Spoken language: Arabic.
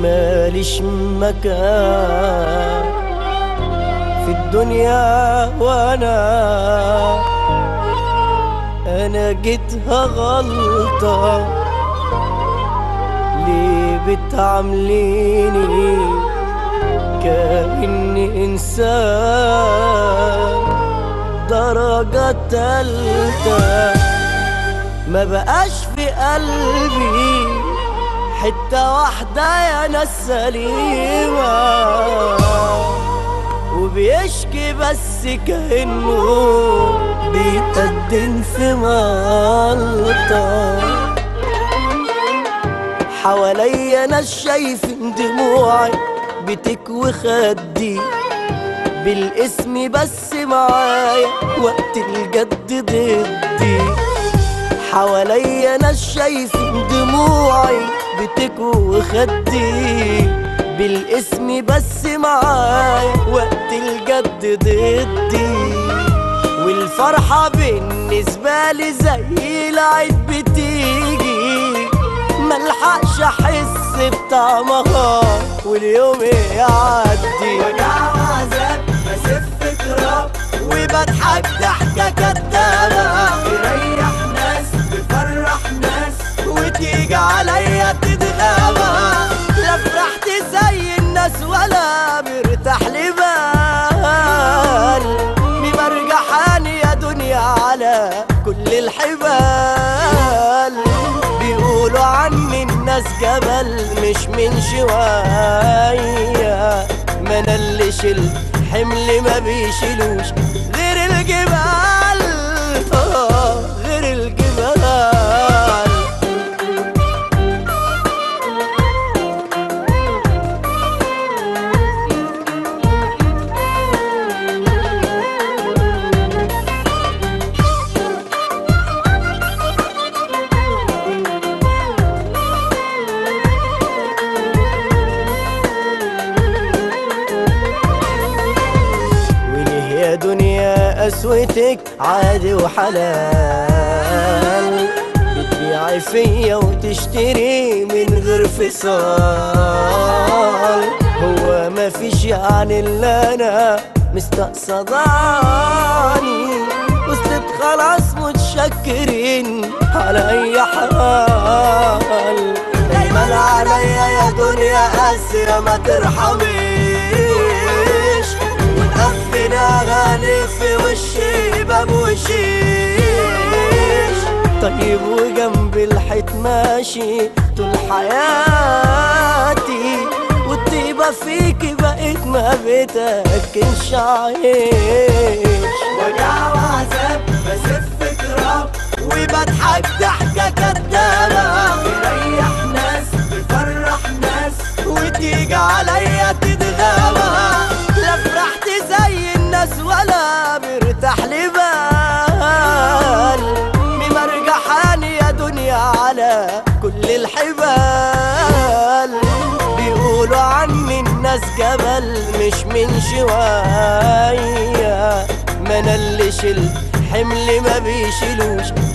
ماليش مكان في الدنيا، وانا جيتها غلطة. ليه بتعامليني كأني إنسان درجة تالتة؟ ما بقاش في قلبي حتة واحدة يا ناس سليمة، وبيشكي بس كأنه بيتقدم في ملطة. حواليا ناس شايفين دموعي بتكوي خدي بالاسم، بس معايا وقت الجد ضدي. حواليا ناس شايفين دموعي بتكوي خدي بالاسم، بس معايا وقت الجد ضدي. والفرحة بالنسبة لي زي العيد بتيجي، ملحقش احس بطعمها واليوم يعدي. وجع وعذاب بسف تراب وبضحك ضحكة كدابة، يريح ناس بفرح ناس وتيجي عليا تتغابى. لا فرحت زي الناس ولا مرتاح لبال، ممرجحاني يا دنيا على كل الحبال. بيقولوا عني الناس جبل مش من شوية، ما انا اللي شلت حمل ما بيشيلوش غير الجبال، غير الجبال. يا دنيا قسوتك عادي وحلال، بتبيعي فيا وتشتري من غير فصال. هو مفيش يعني اللي انا مستقصداني، وصلت خلاص متشكرين على اي حال. دايما عليا يا دنيا قاسية ما ترحميش، وتقفنا غالي في وشي بموشيش. طيب وجنب الحيط ماشي طول حياتي، والطيبة فيكي بقيت ما بتاكلش عيش. وجع وعذاب بسف تراب وبضحك ضحكة كدابة، يريح ناس بفرح ناس وتيجي عليا تتغابى. لا فرحت زي الناس ولا مرتاح لبال، ممرجحاني يا دنيا على كل الحبال. بيقولوا عني الناس جبل مش من شوية، ما انا اللي شلت حمل ما بيشيلوش